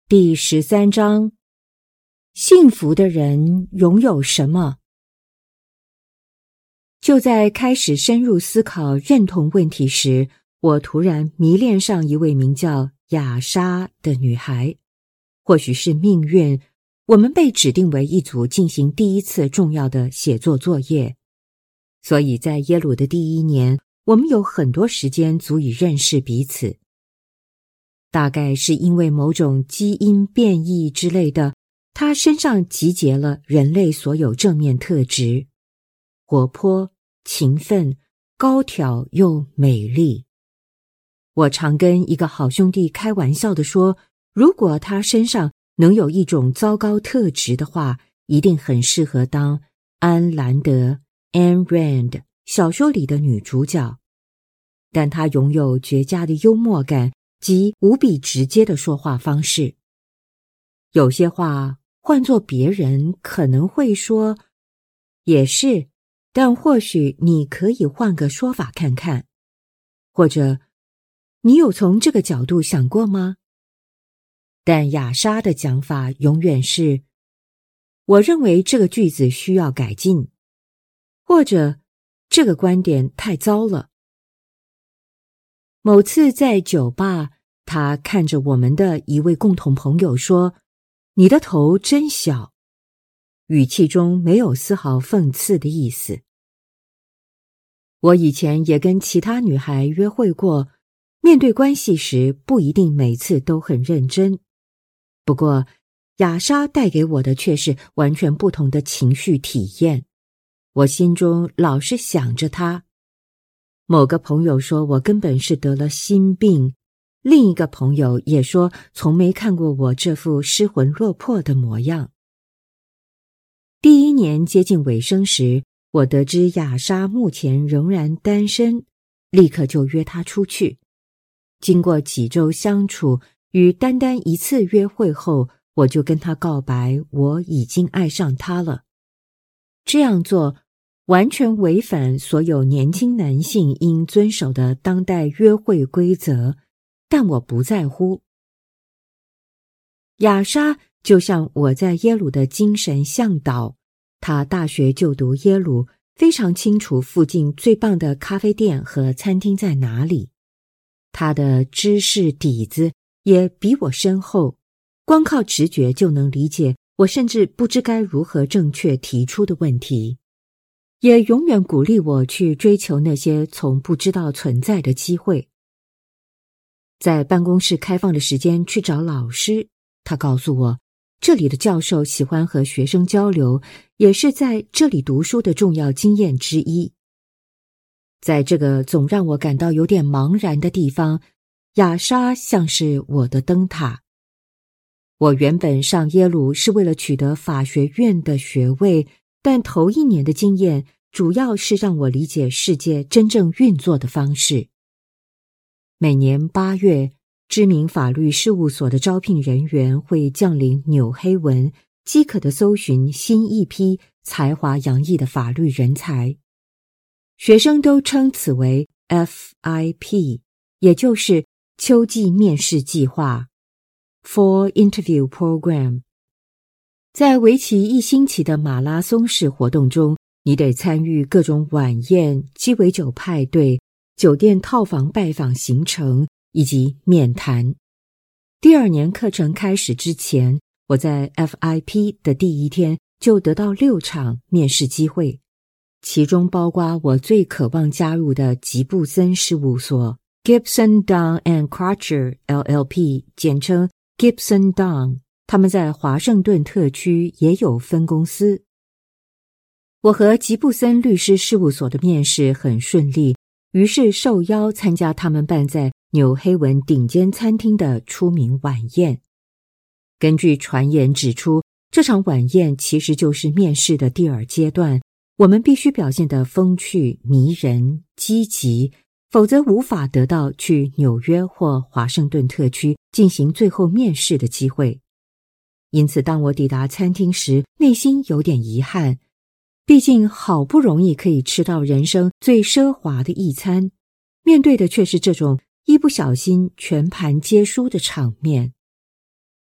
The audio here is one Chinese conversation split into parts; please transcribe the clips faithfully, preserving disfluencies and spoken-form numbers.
第十三章，幸福的人拥有什么？就在开始深入思考认同问题时，我突然迷恋上一位名叫雅莎的女孩。或许是命运，我们被指定为一组进行第一次重要的写作作业。所以在耶鲁的第一年，我们有很多时间足以认识彼此。大概是因为某种基因变异之类的，他身上集结了人类所有正面特质：活泼、勤奋、高挑又美丽。我常跟一个好兄弟开玩笑地说，如果他身上能有一种糟糕特质的话，一定很适合当安兰德 Ayn Rand 小说里的女主角。但他拥有绝佳的幽默感及无比直接的说话方式。有些话换作别人可能会说，也是，但或许你可以换个说法看看。或者，你有从这个角度想过吗？但雅莎的讲法永远是，我认为这个句子需要改进，或者这个观点太糟了。某次在酒吧，他看着我们的一位共同朋友说，你的头真小，语气中没有丝毫讽刺的意思。我以前也跟其他女孩约会过，面对关系时不一定每次都很认真。不过雅莎带给我的却是完全不同的情绪体验，我心中老是想着她。某个朋友说我根本是得了心病，另一个朋友也说从没看过我这副失魂落魄的模样。第一年接近尾声时，我得知雅莎目前仍然单身，立刻就约她出去。经过几周相处与单单一次约会后，我就跟她告白我已经爱上她了。这样做完全违反所有年轻男性应遵守的当代约会规则，但我不在乎。雅莎就像我在耶鲁的精神向导，她大学就读耶鲁，非常清楚附近最棒的咖啡店和餐厅在哪里。她的知识底子也比我深厚，光靠直觉就能理解我甚至不知该如何正确提出的问题。也永远鼓励我去追求那些从不知道存在的机会。在办公室开放的时间去找老师，他告诉我，这里的教授喜欢和学生交流，也是在这里读书的重要经验之一。在这个总让我感到有点茫然的地方，雅莎像是我的灯塔。我原本上耶鲁是为了取得法学院的学位，但头一年的经验主要是让我理解世界真正运作的方式。每年八月，知名法律事务所的招聘人员会降临纽黑文，饥渴地搜寻新一批才华洋溢的法律人才。学生都称此为 F I P， 也就是秋季面试计划 Fall Interview Program。在为期一星期的马拉松式活动中，你得参与各种晚宴、鸡尾酒派对、酒店套房拜访行程以及面谈。第二年课程开始之前，我在 F I P 的第一天就得到六场面试机会，其中包括我最渴望加入的吉布森事务所 Gibson Dunn and Crutcher L L P， 简称 Gibson Dunn。他们在华盛顿特区也有分公司。我和吉布森律师事务所的面试很顺利，于是受邀参加他们办在纽黑文顶尖餐厅的出名晚宴。根据传言指出，这场晚宴其实就是面试的第二阶段，我们必须表现得风趣、迷人、积极，否则无法得到去纽约或华盛顿特区进行最后面试的机会。因此当我抵达餐厅时，内心有点遗憾，毕竟好不容易可以吃到人生最奢华的一餐，面对的却是这种一不小心全盘皆输的场面。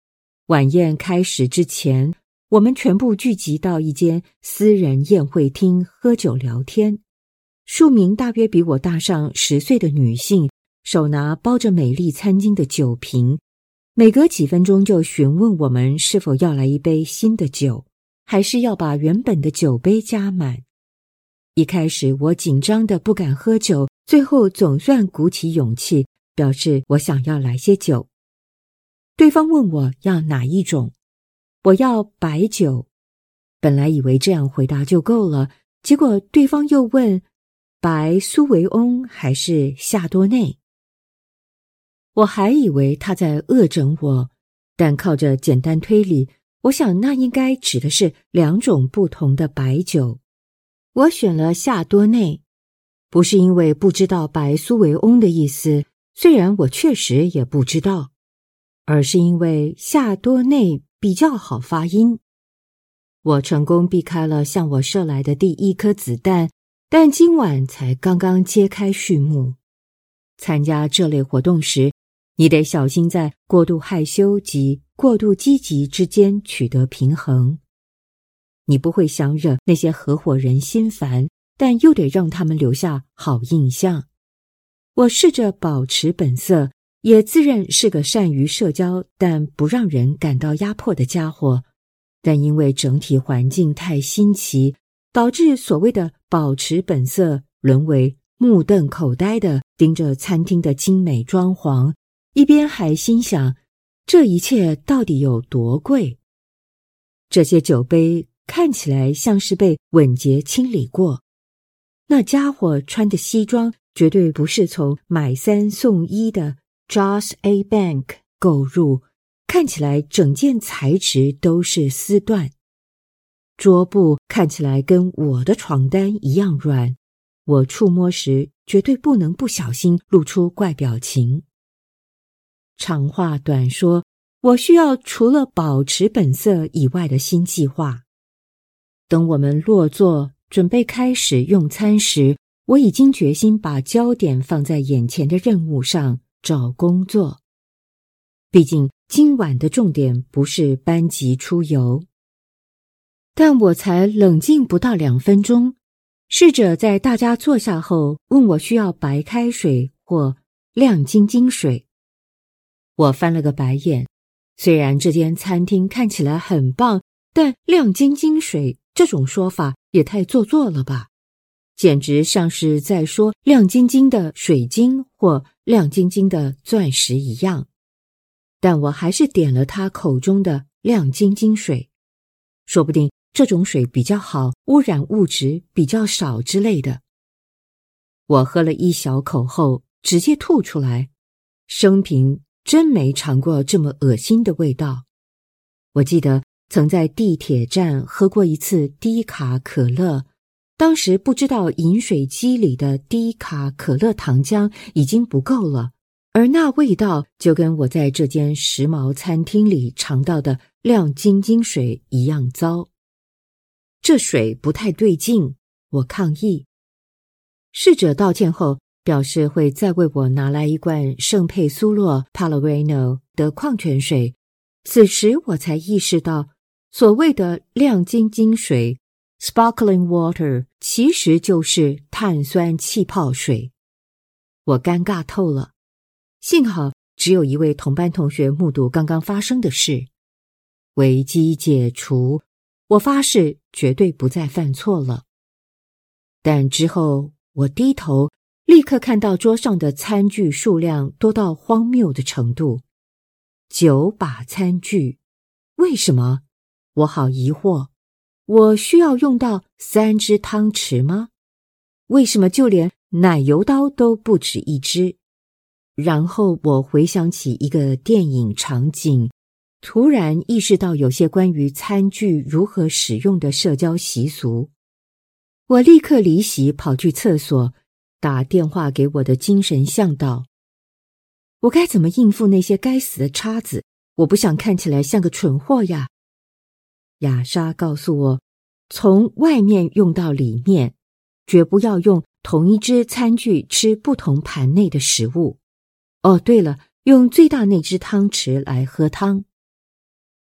晚宴开始之前，我们全部聚集到一间私人宴会厅喝酒聊天。数名大约比我大上十岁的女性，手拿包着美丽餐巾的酒瓶，每隔几分钟就询问我们是否要来一杯新的酒，还是要把原本的酒杯加满。一开始我紧张的不敢喝酒，最后总算鼓起勇气，表示我想要来些酒。对方问我要哪一种，我要白酒。本来以为这样回答就够了，结果对方又问白苏维翁还是夏多内。我还以为他在恶整我，但靠着简单推理，我想那应该指的是两种不同的白酒。我选了夏多内，不是因为不知道白苏维翁的意思，虽然我确实也不知道，而是因为夏多内比较好发音。我成功避开了向我射来的第一颗子弹，但今晚才刚刚揭开序幕。参加这类活动时，你得小心在过度害羞及过度积极之间取得平衡。你不会想惹那些合伙人心烦，但又得让他们留下好印象。我试着保持本色，也自认是个善于社交但不让人感到压迫的家伙，但因为整体环境太新奇，导致所谓的保持本色沦为目瞪口呆地盯着餐厅的精美装潢，一边还心想这一切到底有多贵。这些酒杯看起来像是被稳洁清理过，那家伙穿的西装绝对不是从买三送一的 Joss A Bank 购入，看起来整件材质都是丝缎。桌布看起来跟我的床单一样软，我触摸时绝对不能不小心露出怪表情。长话短说，我需要除了保持本色以外的新计划。等我们落座准备开始用餐时，我已经决心把焦点放在眼前的任务上，找工作。毕竟今晚的重点不是班级出游。但我才冷静不到两分钟，侍者在大家坐下后问我需要白开水或亮晶晶水。我翻了个白眼，虽然这间餐厅看起来很棒，但亮晶晶水这种说法也太做作了吧，简直像是在说亮晶晶的水晶或亮晶晶的钻石一样。但我还是点了他口中的亮晶晶水，说不定这种水比较好，污染物质比较少之类的。我喝了一小口后直接吐出来，生平真没尝过这么恶心的味道。我记得曾在地铁站喝过一次低卡可乐，当时不知道饮水机里的低卡可乐糖浆已经不够了，而那味道就跟我在这间时髦餐厅里尝到的亮晶晶水一样糟。这水不太对劲，我抗议。侍者道歉后表示会再为我拿来一罐圣佩苏洛 Pellegrino 的矿泉水。此时我才意识到，所谓的亮晶晶水 Sparkling Water 其实就是碳酸气泡水。我尴尬透了，幸好只有一位同班同学目睹刚刚发生的事。危机解除，我发誓绝对不再犯错了。但之后我低头，立刻看到桌上的餐具数量多到荒谬的程度。九把餐具，为什么？我好疑惑。我需要用到三只汤匙吗？为什么就连奶油刀都不止一只？然后我回想起一个电影场景，突然意识到有些关于餐具如何使用的社交习俗。我立刻离席跑去厕所，打电话给我的精神向导。我该怎么应付那些该死的叉子？我不想看起来像个蠢货呀。雅莎告诉我，从外面用到里面，绝不要用同一只餐具吃不同盘内的食物。哦，对了，用最大那只汤匙来喝汤。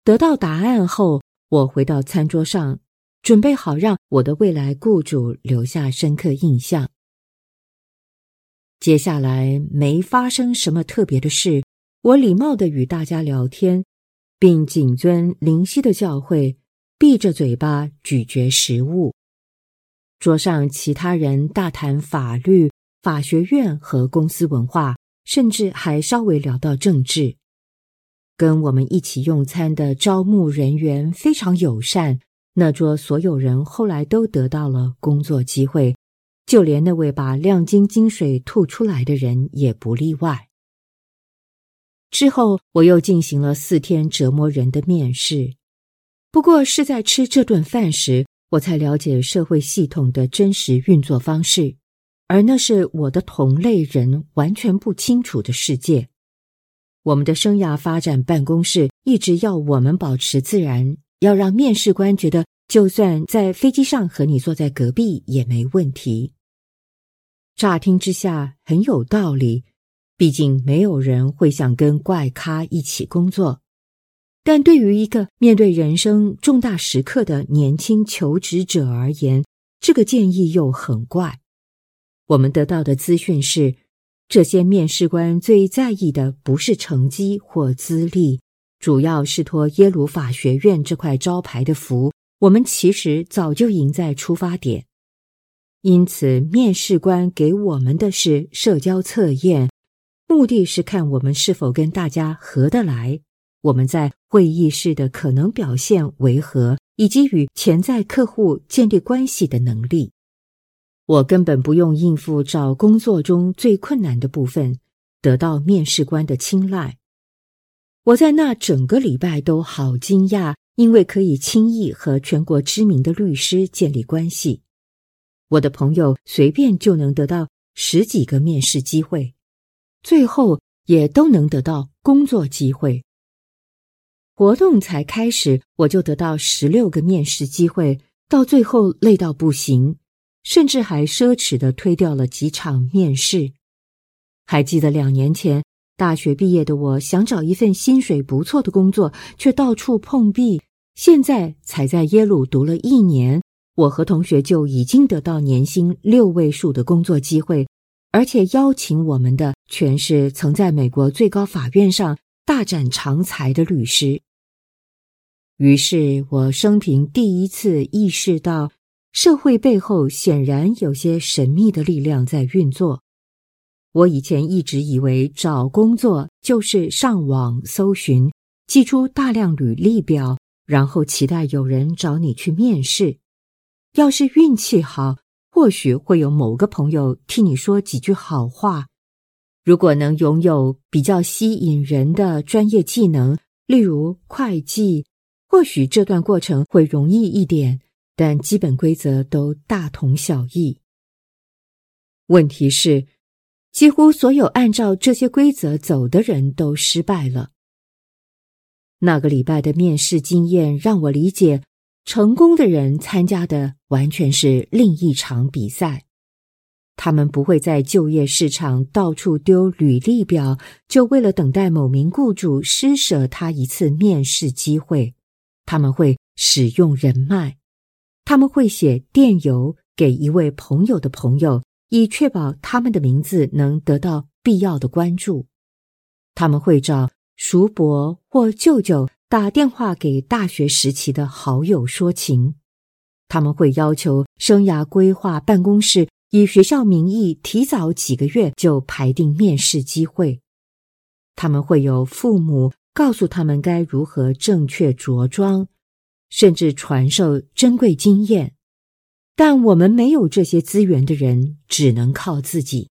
得到答案后，我回到餐桌上，准备好让我的未来雇主留下深刻印象。接下来没发生什么特别的事，我礼貌地与大家聊天，并谨遵灵犀的教诲，闭着嘴巴咀嚼食物。桌上其他人大谈法律、法学院和公司文化，甚至还稍微聊到政治。跟我们一起用餐的招募人员非常友善，那桌所有人后来都得到了工作机会，就连那位把亮晶晶水吐出来的人也不例外。之后我又进行了四天折磨人的面试，不过是在吃这顿饭时，我才了解社会系统的真实运作方式，而那是我的同类人完全不清楚的世界。我们的生涯发展办公室一直要我们保持自然，要让面试官觉得就算在飞机上和你坐在隔壁也没问题。乍听之下很有道理，毕竟没有人会想跟怪咖一起工作。但对于一个面对人生重大时刻的年轻求职者而言，这个建议又很怪。我们得到的资讯是，这些面试官最在意的不是成绩或资历，主要是托耶鲁法学院这块招牌的福，我们其实早就赢在出发点。因此，面试官给我们的是社交测验，目的是看我们是否跟大家合得来，我们在会议室的可能表现为何，以及与潜在客户建立关系的能力。我根本不用应付找工作中最困难的部分，得到面试官的青睐。我在那整个礼拜都好惊讶，因为可以轻易和全国知名的律师建立关系。我的朋友随便就能得到十几个面试机会，最后也都能得到工作机会。活动才开始，我就得到十六个面试机会，到最后累到不行，甚至还奢侈地推掉了几场面试。还记得两年前，大学毕业的我想找一份薪水不错的工作，却到处碰壁。现在才在耶鲁读了一年，我和同学就已经得到年薪六位数的工作机会，而且邀请我们的全是曾在美国最高法院上大展长才的律师。于是我生平第一次意识到，社会背后显然有些神秘的力量在运作。我以前一直以为找工作就是上网搜寻，寄出大量履历表，然后期待有人找你去面试。要是运气好，或许会有某个朋友替你说几句好话。如果能拥有比较吸引人的专业技能，例如会计，或许这段过程会容易一点，但基本规则都大同小异。问题是，几乎所有按照这些规则走的人都失败了。那个礼拜的面试经验让我理解，成功的人参加的完全是另一场比赛。他们不会在就业市场到处丢履历表，就为了等待某名雇主施舍他一次面试机会。他们会使用人脉，他们会写电邮给一位朋友的朋友，以确保他们的名字能得到必要的关注。他们会找叔伯或舅舅打电话给大学时期的好友说情。他们会要求生涯规划办公室以学校名义提早几个月就排定面试机会。他们会有父母告诉他们该如何正确着装，甚至传授珍贵经验。但我们没有这些资源的人，只能靠自己。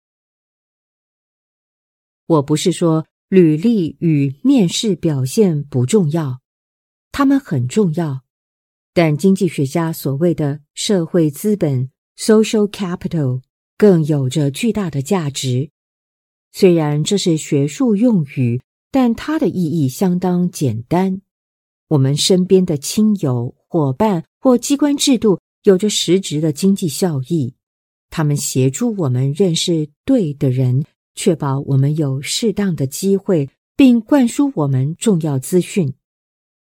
我不是说履历与面试表现不重要，它们很重要，但经济学家所谓的社会资本 social capital 更有着巨大的价值。虽然这是学术用语，但它的意义相当简单。我们身边的亲友、伙伴或机关制度有着实质的经济效益，他们协助我们认识对的人，确保我们有适当的机会，并灌输我们重要资讯。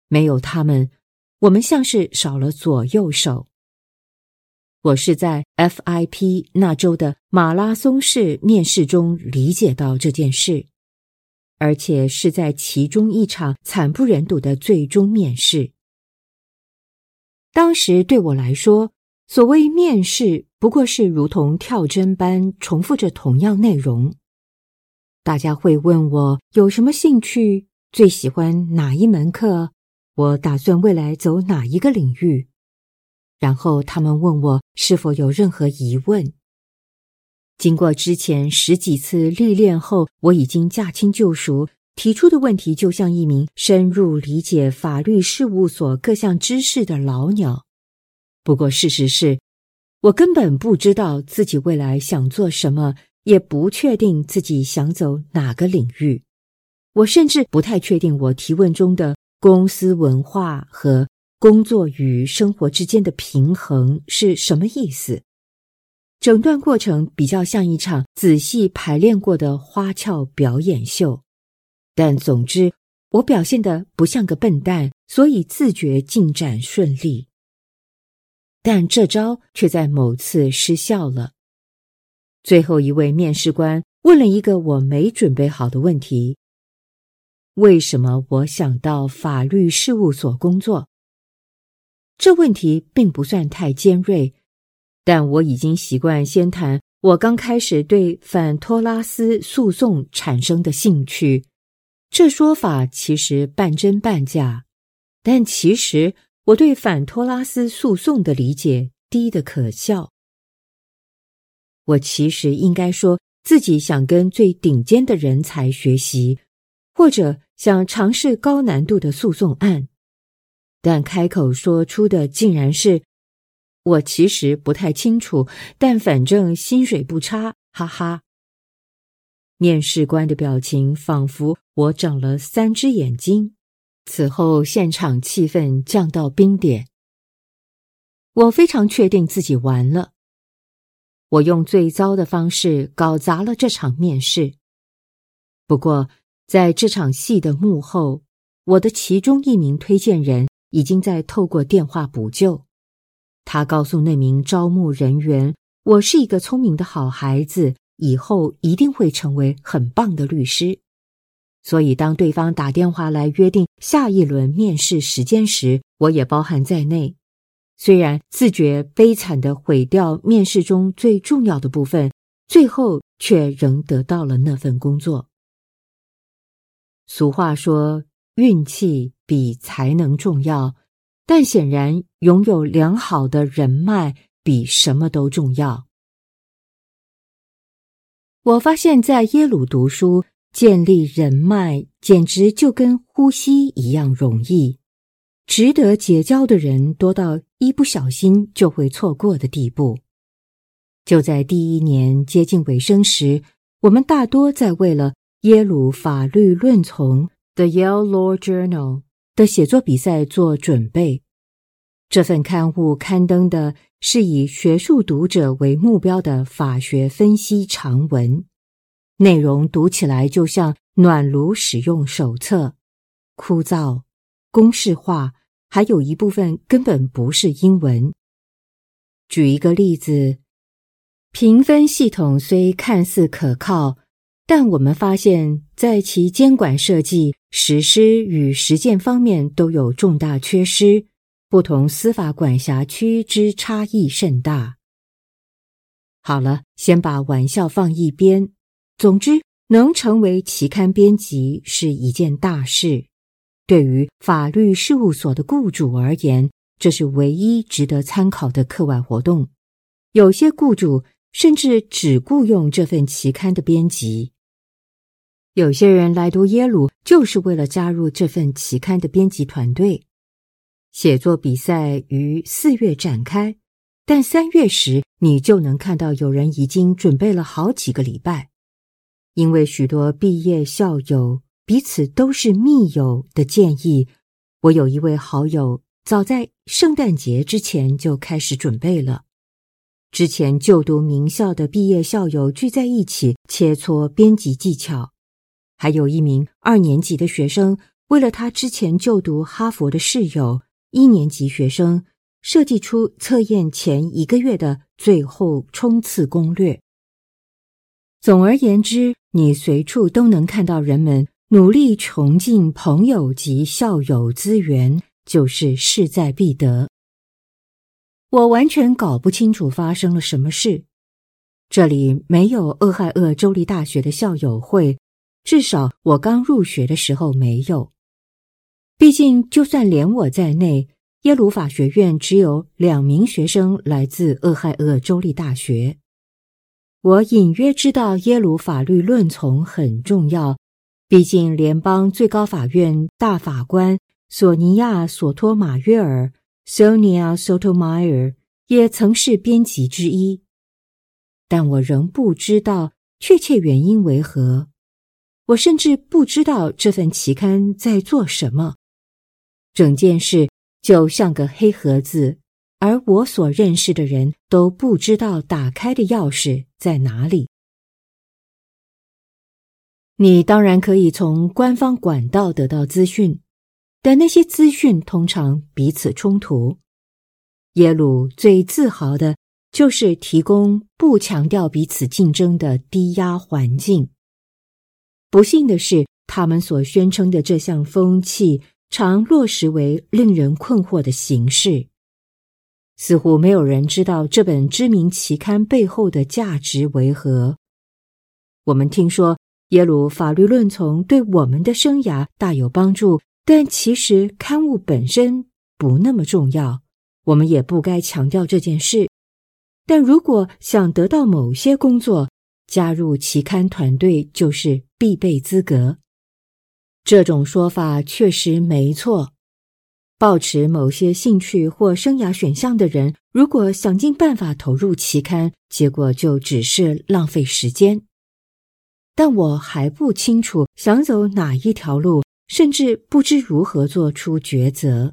没有他们，我们像是少了左右手。我是在 F I P 那周的马拉松式面试中理解到这件事，而且是在其中一场惨不忍睹的最终面试。当时对我来说，所谓面试不过是如同跳针般重复着同样内容。大家会问我有什么兴趣，最喜欢哪一门课，我打算未来走哪一个领域。然后他们问我是否有任何疑问。经过之前十几次历练后，我已经驾轻就熟，提出的问题就像一名深入理解法律事务所各项知识的老鸟。不过事实是，我根本不知道自己未来想做什么，也不确定自己想走哪个领域。我甚至不太确定我提问中的公司文化和工作与生活之间的平衡是什么意思。整段过程比较像一场仔细排练过的花俏表演秀，但总之我表现得不像个笨蛋，所以自觉进展顺利。但这招却在某次失效了。最后一位面试官问了一个我没准备好的问题：为什么我想到法律事务所工作？这问题并不算太尖锐，但我已经习惯先谈我刚开始对反托拉斯诉讼产生的兴趣。这说法其实半真半假，但其实我对反托拉斯诉讼的理解低得可笑。我其实应该说自己想跟最顶尖的人才学习，或者想尝试高难度的诉讼案，但开口说出的竟然是我其实不太清楚，但反正薪水不差，哈哈。面试官的表情仿佛我长了三只眼睛，此后现场气氛降到冰点。我非常确定自己完了。我用最糟的方式搞砸了这场面试。不过在这场戏的幕后，我的其中一名推荐人已经在透过电话补救。他告诉那名招募人员，我是一个聪明的好孩子，以后一定会成为很棒的律师。所以当对方打电话来约定下一轮面试时间时，我也包含在内。虽然自觉悲惨地毁掉面试中最重要的部分，最后却仍得到了那份工作。俗话说，运气比才能重要，但显然拥有良好的人脉比什么都重要。我发现在耶鲁读书，建立人脉简直就跟呼吸一样容易，值得结交的人多到一不小心就会错过的地步。就在第一年接近尾声时，我们大多在为了耶鲁法律论丛 The Yale Law Journal 的写作比赛做准备。这份刊物刊登的是以学术读者为目标的法学分析长文，内容读起来就像暖炉使用手册，枯燥、公式化，还有一部分根本不是英文。举一个例子，评分系统虽看似可靠，但我们发现在其监管设计、实施与实践方面都有重大缺失，不同司法管辖区之差异甚大。好了，先把玩笑放一边。总之，能成为期刊编辑是一件大事。对于法律事务所的雇主而言，这是唯一值得参考的课外活动。有些雇主甚至只雇用这份期刊的编辑。有些人来读耶鲁就是为了加入这份期刊的编辑团队。写作比赛于四月展开，但三月时你就能看到有人已经准备了好几个礼拜。因为许多毕业校友彼此都是密友的建议，我有一位好友早在圣诞节之前就开始准备了。之前就读名校的毕业校友聚在一起切磋编辑技巧，还有一名二年级的学生为了他之前就读哈佛的室友，一年级学生，设计出测验前一个月的最后冲刺攻略。总而言之，你随处都能看到人们努力穷尽朋友及校友资源，就是势在必得。我完全搞不清楚发生了什么事。这里没有俄亥俄州立大学的校友会，至少我刚入学的时候没有。毕竟就算连我在内，耶鲁法学院只有两名学生来自俄亥俄州立大学。我隐约知道耶鲁法律论丛很重要，毕竟联邦最高法院大法官索尼娅·索托马约尔 Sonia Sotomayor 也曾是编辑之一。但我仍不知道确切原因为何，我甚至不知道这份期刊在做什么。整件事就像个黑盒子，而我所认识的人都不知道打开的钥匙在哪里。你当然可以从官方管道得到资讯，但那些资讯通常彼此冲突。耶鲁最自豪的就是提供不强调彼此竞争的低压环境。不幸的是，他们所宣称的这项风气常落实为令人困惑的形式。似乎没有人知道这本知名期刊背后的价值为何。我们听说耶鲁法律论丛对我们的生涯大有帮助，但其实刊物本身不那么重要，我们也不该强调这件事。但如果想得到某些工作，加入期刊团队就是必备资格。这种说法确实没错。抱持某些兴趣或生涯选项的人，如果想尽办法投入期刊，结果就只是浪费时间。但我还不清楚想走哪一条路，甚至不知如何做出抉择。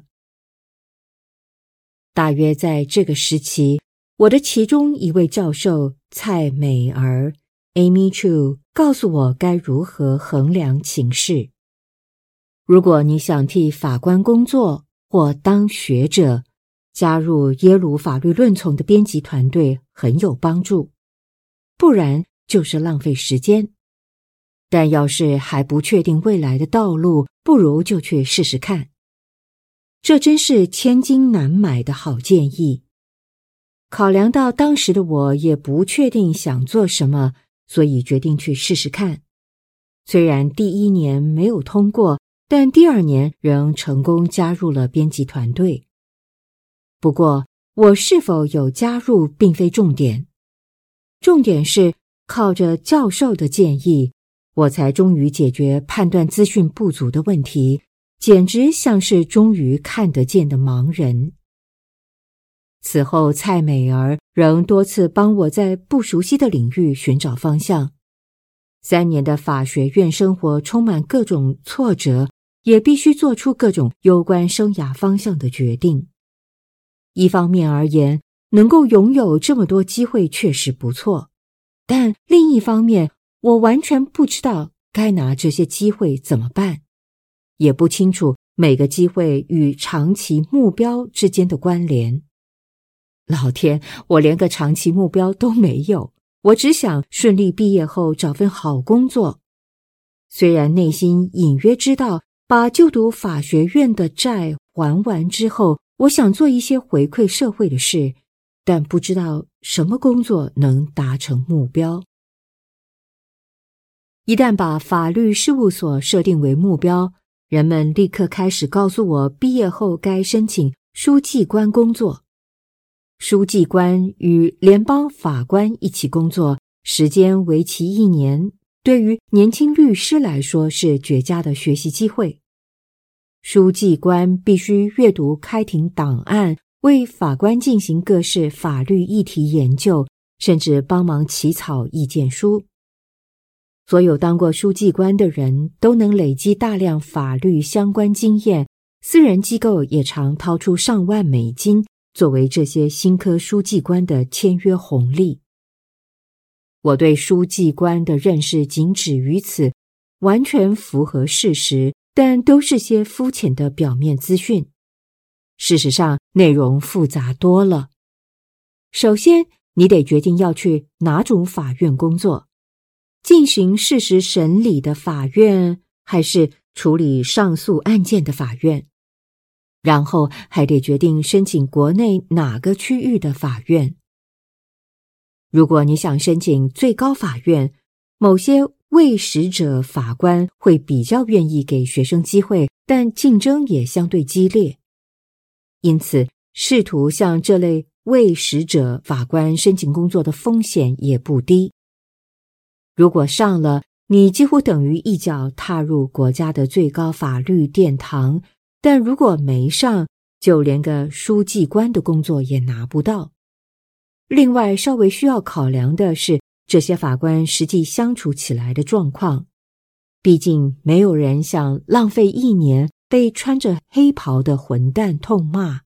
大约在这个时期，我的其中一位教授蔡美儿 Amy Chu 告诉我该如何衡量情势。如果你想替法官工作或当学者，加入耶鲁法律论丛的编辑团队很有帮助，不然就是浪费时间。但要是还不确定未来的道路，不如就去试试看。这真是千金难买的好建议。考量到当时的我也不确定想做什么，所以决定去试试看。虽然第一年没有通过，但第二年仍成功加入了编辑团队。不过，我是否有加入并非重点，重点是靠着教授的建议，我才终于解决判断资讯不足的问题，简直像是终于看得见的盲人。此后，蔡美儿仍多次帮我在不熟悉的领域寻找方向。三年的法学院生活充满各种挫折，也必须做出各种攸关生涯方向的决定。一方面而言，能够拥有这么多机会确实不错，但另一方面，我完全不知道该拿这些机会怎么办，也不清楚每个机会与长期目标之间的关联。老天，我连个长期目标都没有，我只想顺利毕业后找份好工作。虽然内心隐约知道，把就读法学院的债还完之后，我想做一些回馈社会的事，但不知道什么工作能达成目标。一旦把法律事务所设定为目标，人们立刻开始告诉我毕业后该申请书记官工作。书记官与联邦法官一起工作，时间为期一年，对于年轻律师来说是绝佳的学习机会。书记官必须阅读开庭档案，为法官进行各式法律议题研究，甚至帮忙起草意见书。所有当过书记官的人都能累积大量法律相关经验，私人机构也常掏出上万美金作为这些新科书记官的签约红利。我对书记官的认识仅止于此，完全符合事实， 但都是些肤浅的表面资讯。事实上，内容复杂多了。首先，你得决定要去哪种法院工作，进行事实审理的法院，还是处理上诉案件的法院。然后还得决定申请国内哪个区域的法院。如果你想申请最高法院，某些未使者法官会比较愿意给学生机会，但竞争也相对激烈。因此，试图向这类未使者法官申请工作的风险也不低。如果上了，你几乎等于一脚踏入国家的最高法律殿堂，但如果没上，就连个书记官的工作也拿不到。另外，稍微需要考量的是这些法官实际相处起来的状况。毕竟没有人想浪费一年被穿着黑袍的混蛋痛骂。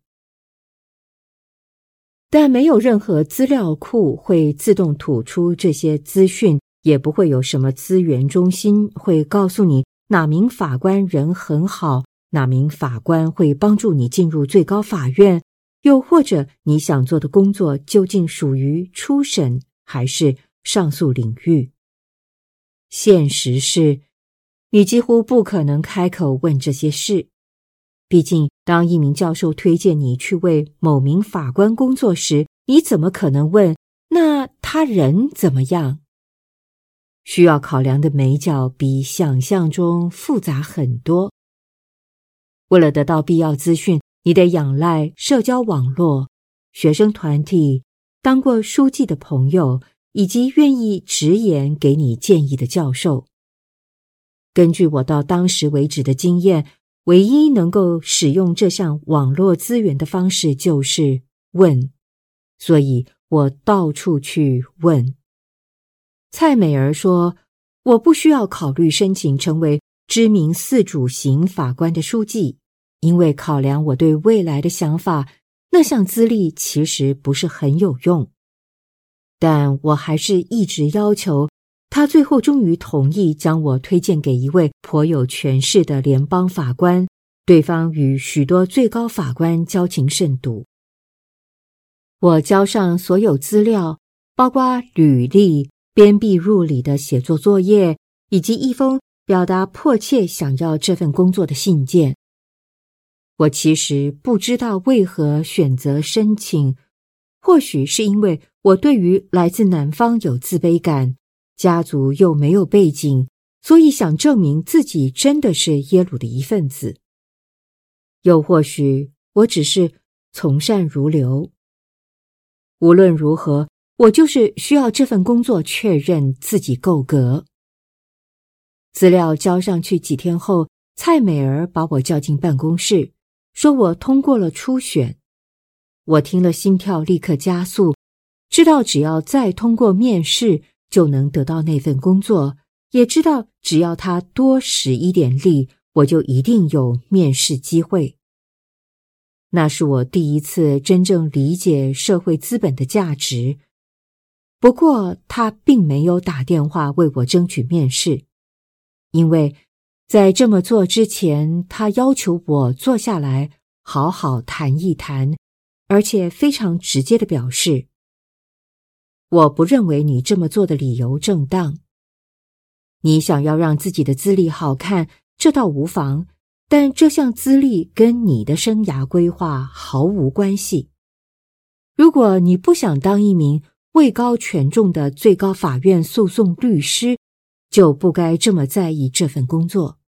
但没有任何资料库会自动吐出这些资讯，也不会有什么资源中心会告诉你哪名法官人很好，哪名法官会帮助你进入最高法院，又或者你想做的工作究竟属于初审还是上诉领域。现实是，你几乎不可能开口问这些事。毕竟，当一名教授推荐你去为某名法官工作时，你怎么可能问，那他人怎么样？需要考量的眉角比想象中复杂很多。为了得到必要资讯，你得仰赖社交网络、学生团体、当过书记的朋友，以及愿意直言给你建议的教授。根据我到当时为止的经验，唯一能够使用这项网络资源的方式就是问，所以我到处去问。蔡美儿说，我不需要考虑申请成为知名四主刑法官的书记，因为考量我对未来的想法，那项资历其实不是很有用。但我还是一直要求，他最后终于同意将我推荐给一位颇有权势的联邦法官，对方与许多最高法官交情甚笃。我交上所有资料，包括履历、编辑入里的写作作业，以及一封表达迫切想要这份工作的信件。我其实不知道为何选择申请，或许是因为我对于来自南方有自卑感，家族又没有背景，所以想证明自己真的是耶鲁的一份子。又或许我只是从善如流。无论如何，我就是需要这份工作确认自己够格。资料交上去几天后，蔡美儿把我叫进办公室，说我通过了初选。我听了心跳立刻加速，知道只要再通过面试就能得到那份工作，也知道只要他多使一点力，我就一定有面试机会。那是我第一次真正理解社会资本的价值。不过他并没有打电话为我争取面试，因为在这么做之前，他要求我坐下来好好谈一谈，而且非常直接地表示，我不认为你这么做的理由正当。你想要让自己的资历好看，这倒无妨，但这项资历跟你的生涯规划毫无关系。如果你不想当一名位高权重的最高法院诉讼律师，就不该这么在意这份工作。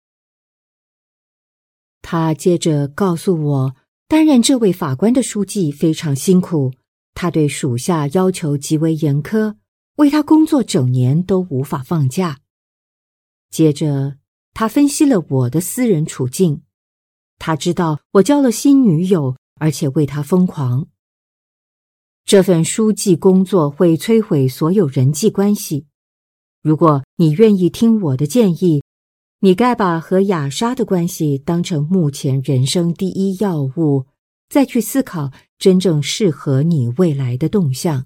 他接着告诉我，担任这位法官的书记非常辛苦，他对属下要求极为严苛，为他工作整年都无法放假。接着他分析了我的私人处境，他知道我交了新女友，而且为他疯狂。这份书记工作会摧毁所有人际关系。如果你愿意听我的建议，你该把和雅莎的关系当成目前人生第一要务，再去思考真正适合你未来的动向。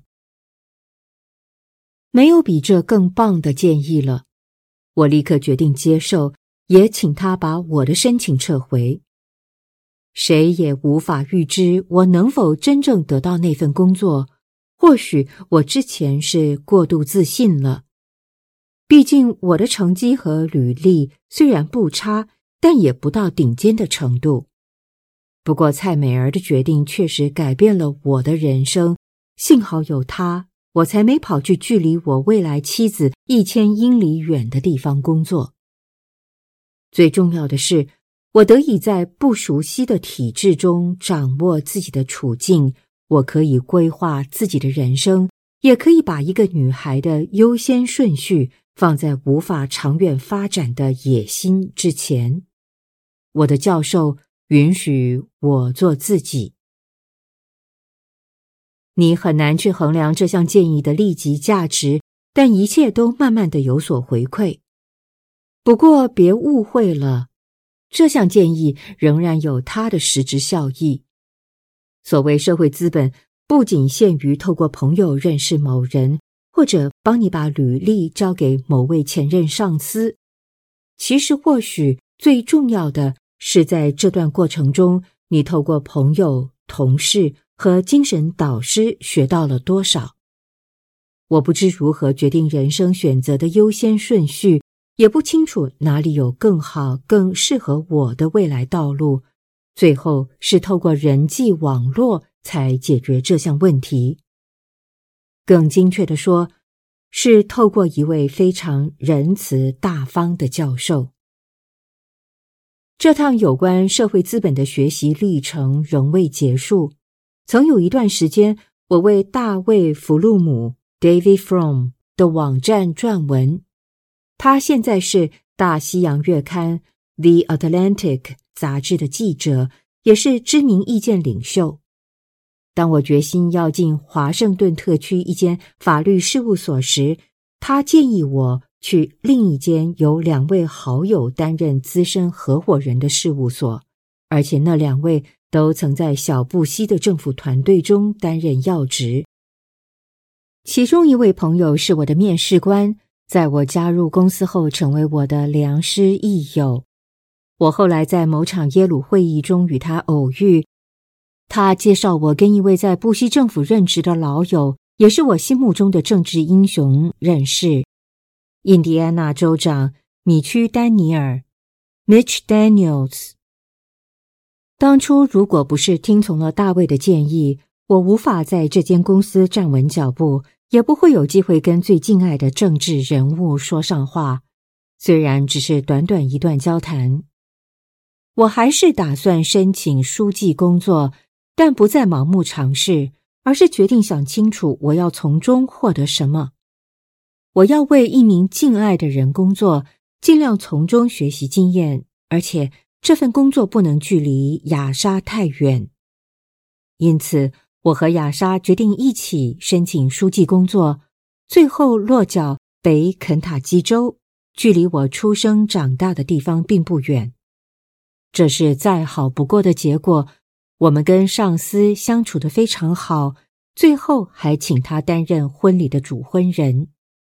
没有比这更棒的建议了。我立刻决定接受， 也请他把我的申请撤回。谁也无法预知我能否真正得到那份工作，或许我之前是过度自信了。毕竟我的成绩和履历虽然不差，但也不到顶尖的程度。不过蔡美儿的决定确实改变了我的人生，幸好有她，我才没跑去距离我未来妻子一千英里远的地方工作。最重要的是，我得以在不熟悉的体制中掌握自己的处境，我可以规划自己的人生，也可以把一个女孩的优先顺序放在无法长远发展的野心之前。我的教授允许我做自己。你很难去衡量这项建议的立即价值，但一切都慢慢地有所回馈。不过别误会了，这项建议仍然有它的实质效益。所谓社会资本，不仅限于透过朋友认识某人，或者帮你把履历交给某位前任上司。其实或许最重要的是在这段过程中，你透过朋友、同事和精神导师学到了多少。我不知如何决定人生选择的优先顺序，也不清楚哪里有更好、更适合我的未来道路。最后是透过人际网络才解决这项问题。更精确地说，是透过一位非常仁慈大方的教授。这趟有关社会资本的学习历程仍未结束。曾有一段时间，我为大卫·弗鲁姆 David Frum 的网站撰文。他现在是大西洋月刊 The Atlantic 杂志的记者，也是知名意见领袖。当我决心要进华盛顿特区一间法律事务所时，他建议我去另一间由两位好友担任资深合伙人的事务所，而且那两位都曾在小布希的政府团队中担任要职。其中一位朋友是我的面试官，在我加入公司后成为我的良师益友。我后来在某场耶鲁会议中与他偶遇，他介绍我跟一位在布希政府任职的老友，也是我心目中的政治英雄认识，印第安纳州长米区丹尼尔 Mitch Daniels。 当初如果不是听从了大卫的建议，我无法在这间公司站稳脚步，也不会有机会跟最敬爱的政治人物说上话，虽然只是短短一段交谈。我还是打算申请书记工作，但不再盲目尝试，而是决定想清楚我要从中获得什么。我要为一名敬爱的人工作，尽量从中学习经验，而且这份工作不能距离亚莎太远。因此，我和亚莎决定一起申请书记工作，最后落脚北肯塔基州，距离我出生长大的地方并不远。这是再好不过的结果，我们跟上司相处得非常好，最后还请他担任婚礼的主婚人。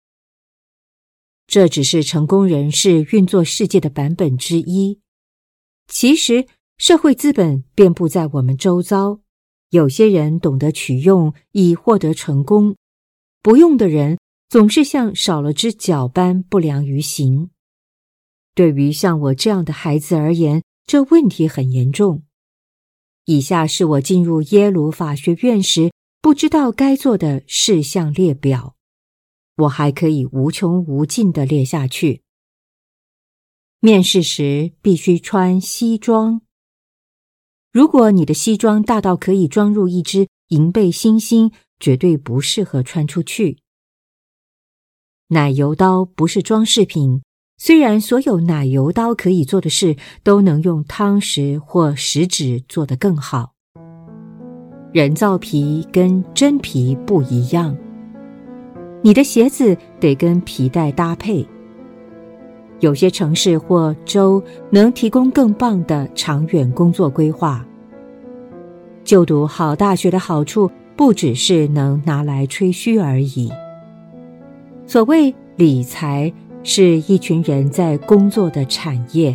这只是成功人士运作世界的版本之一。其实，社会资本遍布在我们周遭，有些人懂得取用以获得成功，不用的人总是像少了只脚般不良于行。对于像我这样的孩子而言，这问题很严重。以下是我进入耶鲁法学院时不知道该做的事项列表，我还可以无穷无尽地列下去。面试时必须穿西装。如果你的西装大到可以装入一只银背猩猩，绝对不适合穿出去。奶油刀不是装饰品，虽然所有奶油刀可以做的事都能用汤匙或食指做得更好。人造皮跟真皮不一样，你的鞋子得跟皮带搭配。有些城市或州能提供更棒的长远工作规划。就读好大学的好处不只是能拿来吹嘘而已。所谓理财是一群人在工作的产业。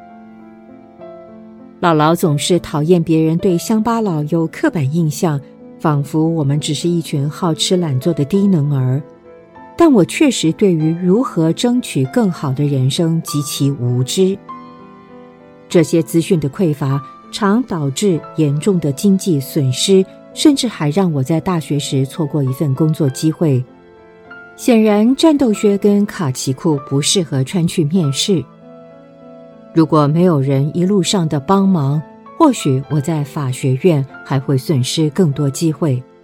姥姥总是讨厌别人对乡巴佬有刻板印象，仿佛我们只是一群好吃懒做的低能儿。但我确实对于如何争取更好的人生极其无知。这些资讯的匮乏常导致严重的经济损失，甚至还让我在大学时错过一份工作机会。显然，战斗靴跟卡其裤不适合穿去面试。如果没有人一路上的帮忙，或许我在法学院还会损失更多机会。